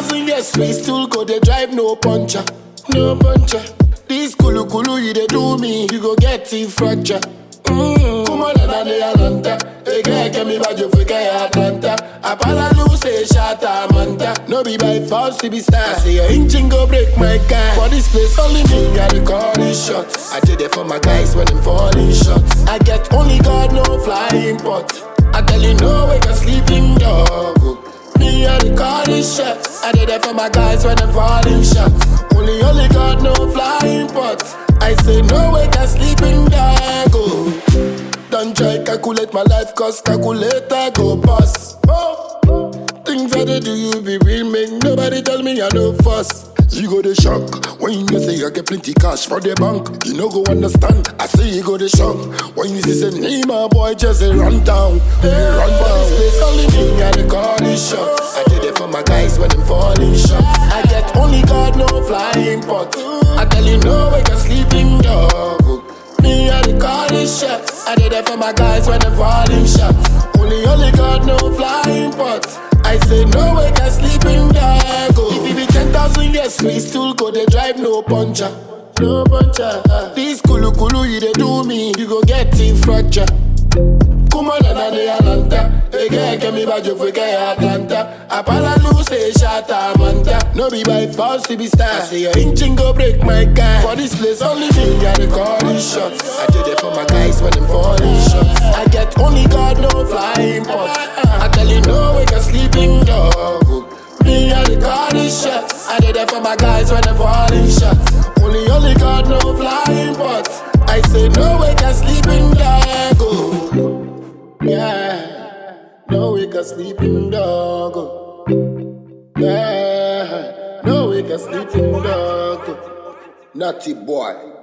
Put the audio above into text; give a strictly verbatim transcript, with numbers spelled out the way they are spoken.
thousand years, we still go, they drive no puncher. No puncher. This kulu kulu, you they do me, you go get it fracture. Mmm, come on, and I Atlanta. Ege ke mi bajo fike Atlanta. Apala lu say shata manta. No be by force to be star. I say your engine go break my car. For this place only me got the calling shots. I did it for my guys when I'm falling shots. I get only God no flying pot. I tell you no way can sleeping dog. Me and the calling shots. I did it for my guys when I'm falling shots. Only only God no flying pot. I say no way can sleeping dog. Oh. Don't try calculate my life, cause calculator go bust. Oh. Things that they do you be real, make nobody tell me I no fuss. You go the shock when you know say you get plenty cash for the bank. You no go understand. I say you go the shock when you see say me my boy just a run down. Hey, run down. This place only me and the calling shots. I did it for my guys when I'm falling shots. I get only God no flying pot. I tell you no way can sleeping dog. Me and the calling shots. I did it for my guys when I'm falling shots. Only only God no flying pot. I say no way can sleeping dog. If it be ten thousand years, we still go, they drive no puncher. No puncher. Uh. This kulu kulu, you they do me, you go get it fracture. Come on, and I Atlanta. Ege ke mi bajo fike Atlanta. Apala lu say shata manta. No be by force to be star. I say your engine go break my car. For this place only me and the calling shots. I did it for my guys when I'm falling shots. I get only God no flying pot. I tell you no way can sleeping dog. Me and the calling shots. I did it for my guys when I'm falling shots. Only only God no flying pot. I say no way can sleeping dog. Oh. Yeah, no we can sleeping dog. Oh. Yeah, no we can sleeping dog. Oh. Naughty boy.